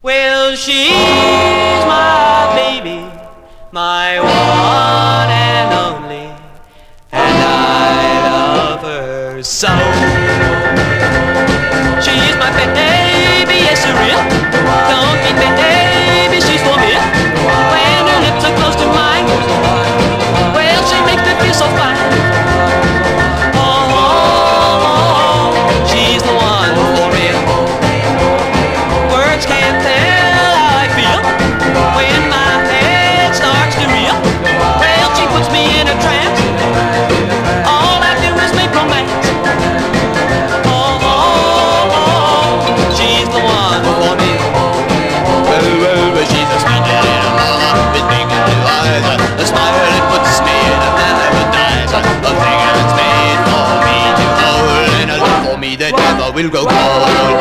Well, she's my baby, my one and only, and I love her so. She's my baby, yes, she is. Don't be baby, she's for me. When her lips are close to mine, well, she makes me feel so fine. Oh, she's the one for me. Words can't tell how I feel when my head starts to reel. Well, she puts me in a trance. All I do is make romance. Oh, she's the one for me. Well, she's a sweet little mama with big blue eyes. A smile that puts me in a paradise. A thing that's made for me to hold, and a love for me that never will grow cold.